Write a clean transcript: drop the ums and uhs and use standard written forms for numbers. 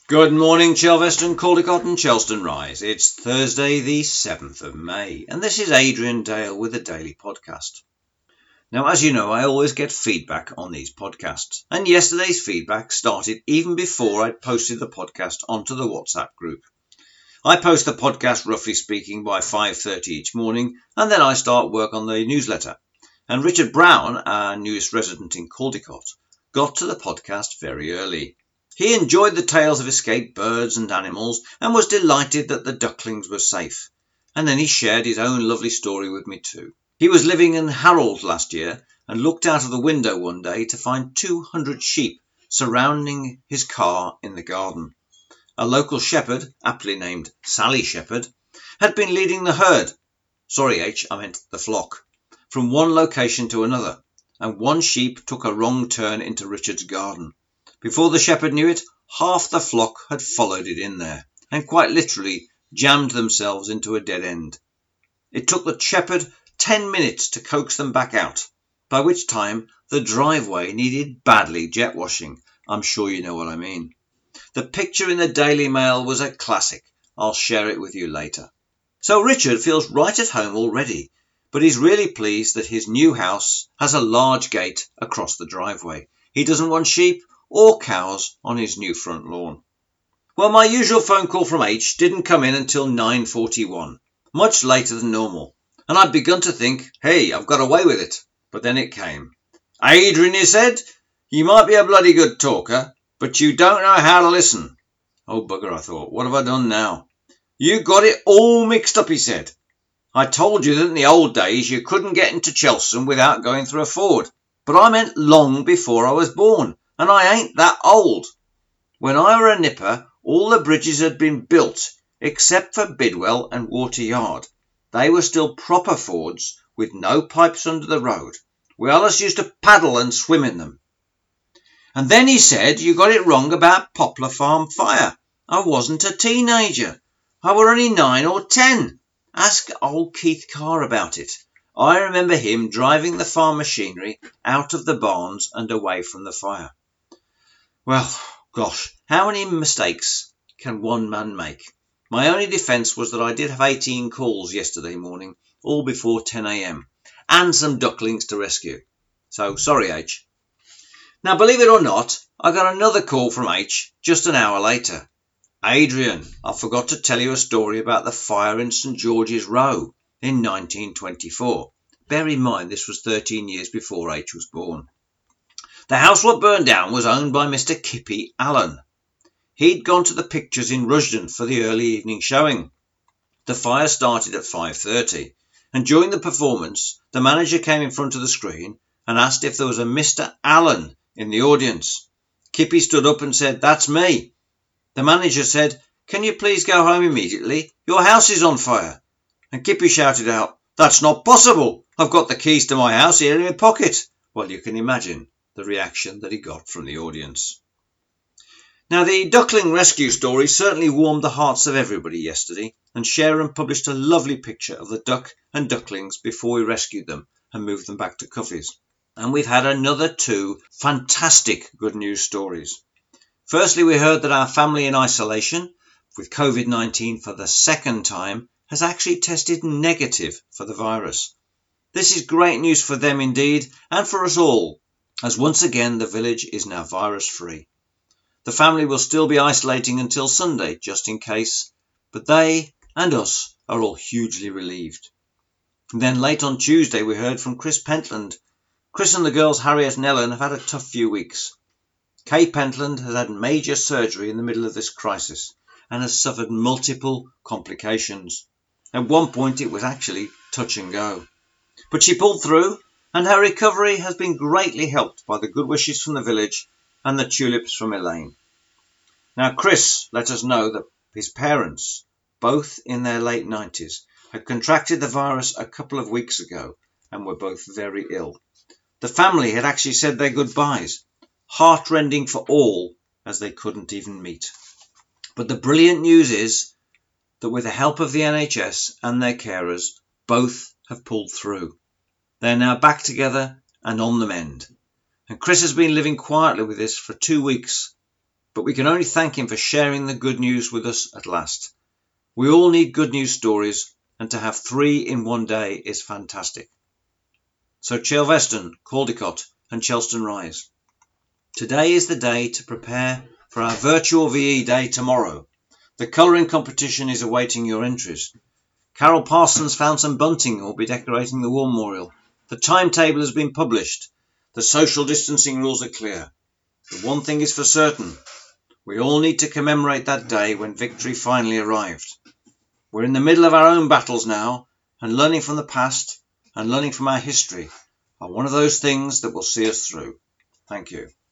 Good morning, Chelveston, Caldecott and Chelston Rise. It's Thursday the 7th of May, and this is Adrian Dale with the Daily Podcast. Now, as you know, I always get feedback on these podcasts, and yesterday's feedback started even before I'd posted the podcast onto the WhatsApp group. I post the podcast, roughly speaking, by 5:30 each morning, and then I start work on the newsletter. And Richard Brown, our newest resident in Caldecott, got to the podcast very early. He enjoyed the tales of escaped birds and animals and was delighted that the ducklings were safe. And then he shared his own lovely story with me too. He was living in Harrold last year and looked out of the window one day to find 200 sheep surrounding his car in the garden. A local shepherd, aptly named Sally Shepherd, had been leading the herd, the flock, from one location to another, and one sheep took a wrong turn into Richard's garden. Before the shepherd knew it, half the flock had followed it in there, and quite literally jammed themselves into a dead end. It took the shepherd 10 minutes to coax them back out, by which time the driveway needed badly jet washing. I'm sure you know what I mean. The picture in the Daily Mail was a classic. I'll share it with you later. So Richard feels right at home already, but he's really pleased that his new house has a large gate across the driveway. He doesn't want sheep or cows on his new front lawn. Well, my usual phone call from H didn't come in until 9:41, much later than normal, and I'd begun to think, hey, I've got away with it. But then it came. Adrian, he said, you might be a bloody good talker, but you don't know how to listen. Oh, bugger, I thought, what have I done now? You got it all mixed up, he said. I told you that in the old days you couldn't get into Chelston without going through a ford, but I meant long before I was born. And I ain't that old. When I were a nipper, all the bridges had been built, except for Bidwell and Water Yard. They were still proper fords, with no pipes under the road. We allus used to paddle and swim in them. And then he said you got it wrong about Poplar Farm fire. I wasn't a teenager. I were only 9 or 10. Ask old Keith Carr about it. I remember him driving the farm machinery out of the barns and away from the fire. Well, gosh, how many mistakes can one man make? My only defence was that I did have 18 calls yesterday morning, all before 10 a.m, and some ducklings to rescue. So, sorry, H. Now, believe it or not, I got another call from H just an hour later. Adrian, I forgot to tell you a story about the fire in St George's Row in 1924. Bear in mind, this was 13 years before H was born. The house what burned down was owned by Mr. Kippy Allen. He'd gone to the pictures in Rusden for the early evening showing. The fire started at 5:30, and during the performance, the manager came in front of the screen and asked if there was a Mr. Allen in the audience. Kippy stood up and said, "That's me." The manager said, "Can you please go home immediately? Your house is on fire." And Kippy shouted out, "That's not possible. I've got the keys to my house here in my pocket." Well, you can imagine the reaction that he got from the audience. Now, the duckling rescue story certainly warmed the hearts of everybody yesterday, and Sharon published a lovely picture of the duck and ducklings before we rescued them and moved them back to Cuffy's. And we've had another 2 fantastic good news stories. Firstly, we heard that our family in isolation with COVID-19 for the second time has actually tested negative for the virus. This is great news for them indeed, and for us all, as once again the village is now virus-free. The family will still be isolating until Sunday, just in case, but they and us are all hugely relieved. And then late on Tuesday we heard from Chris Pentland. Chris and the girls Harriet and Ellen have had a tough few weeks. Kay Pentland has had major surgery in the middle of this crisis and has suffered multiple complications. At one point it was actually touch and go. But she pulled through, and her recovery has been greatly helped by the good wishes from the village and the tulips from Elaine. Now, Chris let us know that his parents, both in their late 90s, had contracted the virus a couple of weeks ago and were both very ill. The family had actually said their goodbyes, heartrending for all, as they couldn't even meet. But the brilliant news is that with the help of the NHS and their carers, both have pulled through. They're now back together and on the mend. And Chris has been living quietly with this for 2 weeks. but we can only thank him for sharing the good news with us at last. We all need good news stories, and to have 3 in one day is fantastic. So Chelveston, Caldicot and Chelston Rise. Today is the day to prepare for our virtual VE day tomorrow. The colouring competition is awaiting your entries. Carol Parsons found some bunting and will be decorating the war memorial. The timetable has been published. The social distancing rules are clear. The one thing is for certain. We all need to commemorate that day when victory finally arrived. We're in the middle of our own battles now, and learning from the past and learning from our history are one of those things that will see us through. Thank you.